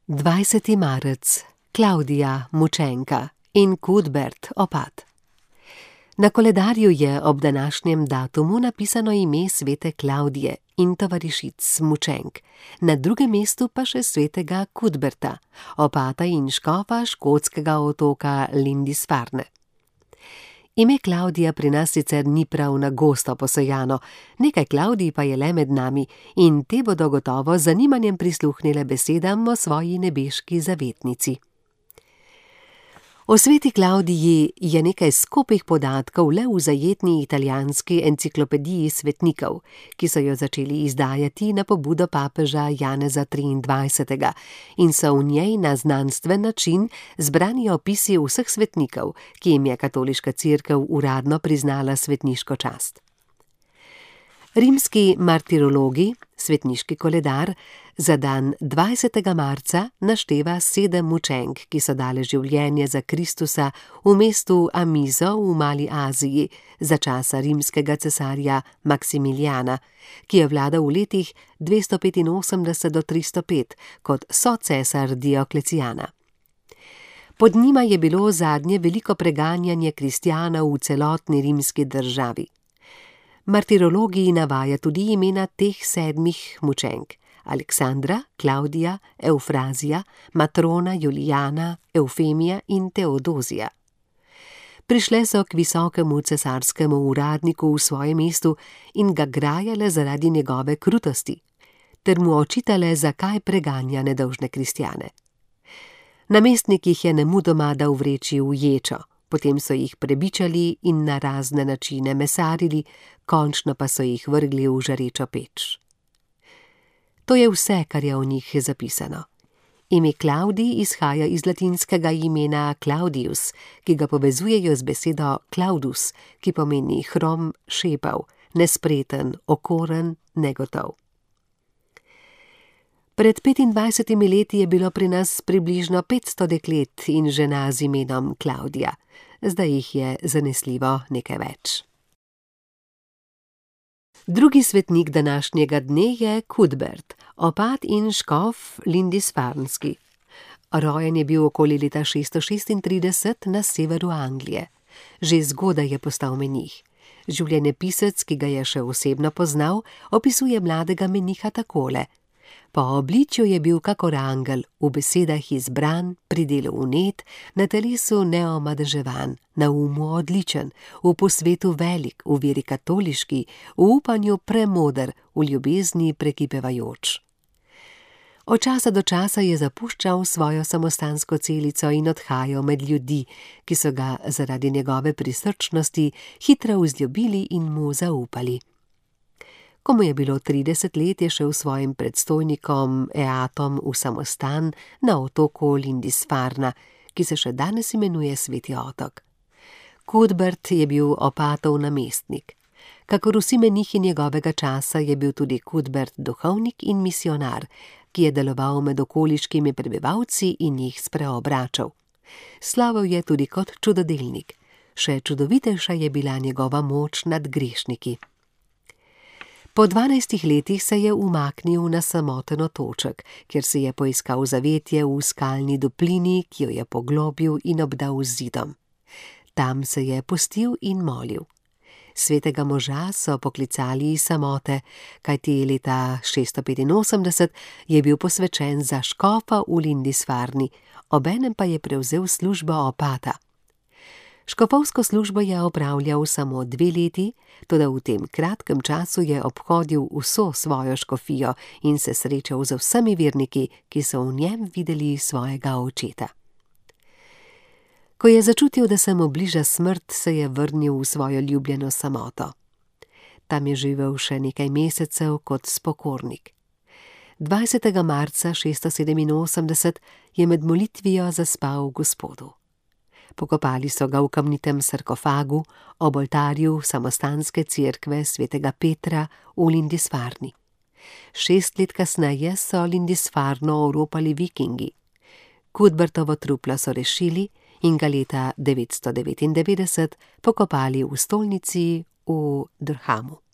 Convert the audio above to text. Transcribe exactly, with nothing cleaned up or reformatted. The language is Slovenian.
dvajseti marec, Klavdija, mučenka, in Kudbert, opat. Na koledarju je ob današnjem datumu napisano ime svete Klavdije in tovarišic mučenk, na drugem mestu pa še svetega Kudberta, opata in škofa škotskega otoka Lindisfarne. Ime Klavdija pri nas sicer ni prav na gosto posejano, nekaj Klavdij pa je le med nami in te bodo gotovo z zanimanjem prisluhnile besedam o svoji nebeški zavetnici. O sveti Klavdiji je nekaj skopih podatkov le v zajetni italijanski enciklopediji svetnikov, ki so jo začeli izdajati na pobudo papeža Janeza triindvajsetega in so v njej na znanstven način zbrani opisi vseh svetnikov, ki jim je katoliška cerkev uradno priznala svetniško čast. Rimski martirologi, svetniški koledar, za dan dvajsetega marca našteva sedem mučenk, ki so dale življenje za Kristusa v mestu Amizo v Mali Aziji za časa rimskega cesarja Maksimilijana, ki je vladal v letih dvesto petinosemdeset do tristo pet kot socesar Dioklecijana. Pod njima je bilo zadnje veliko preganjanje kristjanov v celotni rimski državi. Martirologi navaja tudi imena teh sedmih mučenk: Aleksandra, Klavdija, Evfrazija, Matrona, Julijana, Evfemija in Teodozija. Prišle so k visokemu cesarskemu uradniku v svojem mestu in ga grajale zaradi njegove krutosti, ter mu očitale, zakaj preganja nedolžne kristjane. Namestnik jih je nemudoma dal vreči v ječo, potem so jih prebičali in na razne načine mesarili, končno pa so jih vrgli v žarečo peč. To je vse, kar je o njih zapisano. Ime Klavdij izhaja iz latinskega imena Claudius, ki ga povezujejo z besedo Claudus, ki pomeni hrom, šepav, nespreten, okoren, negotov. Pred petindvajsetimi leti je bilo pri nas približno petsto deklet in žena z imenom Klavdija, zdaj jih je zanesljivo nekaj več. Drugi svetnik današnjega dne je Kudbert, opat in škof Lindisfarnski. Rojen je bil okoli leta šeststo šestintrideset na severu Anglije. Že zgodaj je postal menih. Življenjepisec, ki ga je še osebno poznal, opisuje mladega meniha takole: po obličju je bil kakor angel, v besedah izbran, pri delu vnet, na telesu neomadeževan, na umu odličen, v posvetu velik, v veri katoliški, v upanju premoder, v ljubezni prekipevajoč. Od časa do časa je zapuščal svojo samostansko celico in odhajal med ljudi, ki so ga zaradi njegove prisrčnosti hitro vzljubili in mu zaupali. Ko mu je bilo trideset let, je šel s svojim predstojnikom Eatom v samostan na otoku Lindisfarna, ki se še danes imenuje Sveti otok. Kudbert je bil opatov namestnik. Kakor vsi menihi njegovega časa je bil tudi Kudbert duhovnik in misionar, ki je deloval med okoliškimi prebivalci in jih spreobračal. Slavel je tudi kot čudodelnik. Še čudovitejša je bila njegova moč nad grešniki. Po dvanajstih letih se je umaknil na samoten otoček, kjer se je poiskal zavetje v skalni duplini, ki jo je poglobil in obdal z zidom. Tam se je pustil in molil. Svetega moža so poklicali iz samote, kajti leta šeststo petinosemdeset je bil posvečen za škofa v Lindisfarni, obenem pa je prevzel službo opata. Škofovsko službo je opravljal samo dve leti, toda v tem kratkem času je obhodil vso svojo škofijo in se srečal z vsemi verniki, ki so v njem videli svojega očeta. Ko je začutil, da se mu bliža smrt, se je vrnil v svojo ljubljeno samoto. Tam je živel še nekaj mesecev kot spokornik. dvajsetega marca šeststo sedeminosemdeset je med molitvijo zaspal Gospodu. Pokopali so ga v kamnitem sarkofagu ob oltarju samostanske cerkve svetega Petra v Lindisfarni. Šest let kasneje so Lindisfarno oropali vikingi. Kudbertovo truplo so rešili in ga leta devetsto devetindevetdeset pokopali v stolnici v Durhamu.